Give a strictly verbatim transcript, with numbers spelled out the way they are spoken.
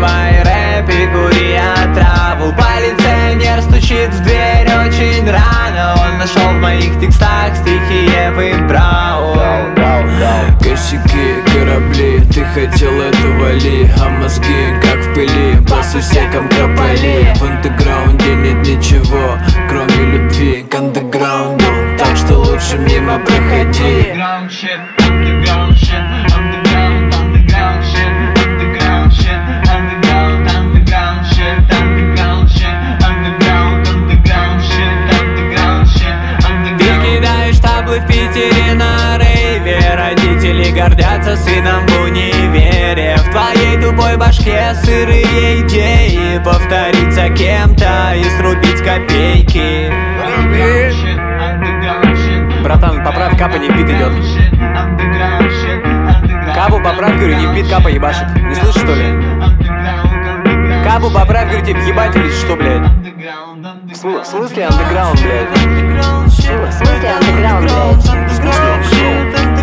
Слушай рэп и кури траву. Полиционер стучит в дверь очень рано. Он нашел в моих текстах стихи Евы Браун. Косяки, корабли, ты хотел этого ли? А мозги как в пыли, по сусекам кропали. В андеграунде нет ничего, кроме любви к андеграунду, так что лучше мимо проходи. Underground shit, underground shit, underground, underground shit, underground shit, underground, underground shit, underground shit, underground, underground shit, underground shit, underground. Ты кидаешь таблы в Питере на рейве. Родители гордятся сыном в универе. В твоей тупой башке сырые идеи. Повторить за кем-то и срубить копейки. Братан, поправь, капа не в бит идет. Кабу поправь, говорю, не в бит, капа ебашит. Не слышишь, что ли? Кабу поправь, говорю, тебе въебать или что, блядь? В смысле андеграунд, блядь? В смысле андеграунд, блядь?